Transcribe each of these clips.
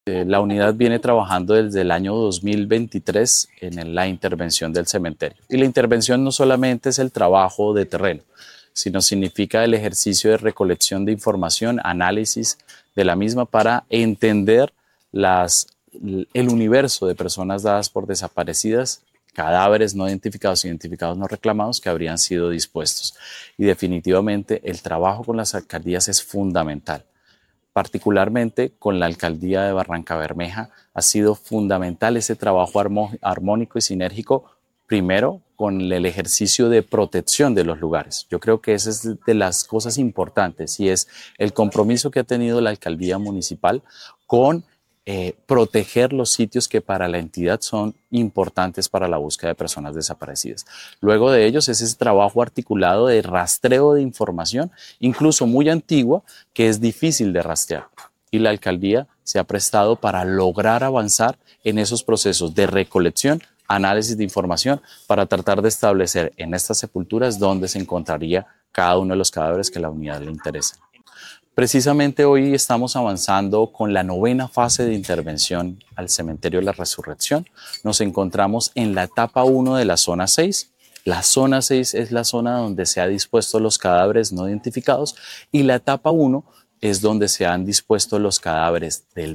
La unidad viene trabajando desde el año 2023 en la intervención del cementerio. Y la intervención no solamente es el trabajo de terreno, sino significa el ejercicio de recolección de información, análisis de la misma para entender el universo de personas dadas por desaparecidas, cadáveres no identificados, identificados no reclamados que habrían sido dispuestos. Y definitivamente el trabajo con las alcaldías es fundamental. Particularmente con la alcaldía de Barrancabermeja ha sido fundamental ese trabajo armónico y sinérgico, primero con el ejercicio de protección de los lugares. Yo creo que esa es de las cosas importantes y es el compromiso que ha tenido la alcaldía municipal con proteger los sitios que para la entidad son importantes para la búsqueda de personas desaparecidas. Luego de ellos es ese trabajo articulado de rastreo de información, incluso muy antigua, que es difícil de rastrear. Y la alcaldía se ha prestado para lograr avanzar en esos procesos de recolección, análisis de información, para tratar de establecer en estas sepulturas dónde se encontraría cada uno de los cadáveres que a la unidad le interesa. Precisamente hoy estamos avanzando con la 9ª fase de intervención al Cementerio de la Resurrección. Nos encontramos en la etapa 1 de la zona 6. La zona 6 es la zona donde se han dispuesto los cadáveres no identificados y la etapa 1 es donde se han dispuesto los cadáveres de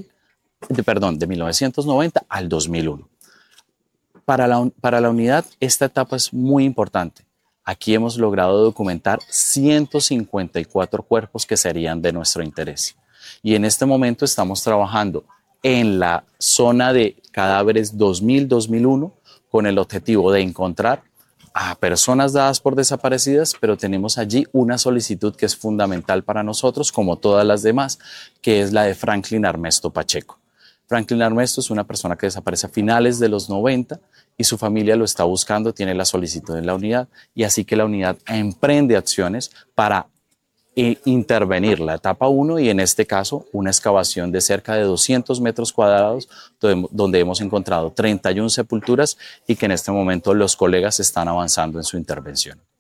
1990 al 2001. Para la unidad, esta etapa es muy importante. Aquí hemos logrado documentar 154 cuerpos que serían de nuestro interés. Y en este momento estamos trabajando en la zona de cadáveres 2000-2001 con el objetivo de encontrar a personas dadas por desaparecidas, pero tenemos allí una solicitud que es fundamental para nosotros, como todas las demás, que es la de Franklin Armesto Pacheco. Franklin Armesto es una persona que desaparece a finales de los 90 y su familia lo está buscando, tiene la solicitud en la unidad y así que la unidad emprende acciones para intervenir la etapa 1 y en este caso una excavación de cerca de 200 metros cuadrados donde hemos encontrado 31 sepulturas y que en este momento los colegas están avanzando en su intervención.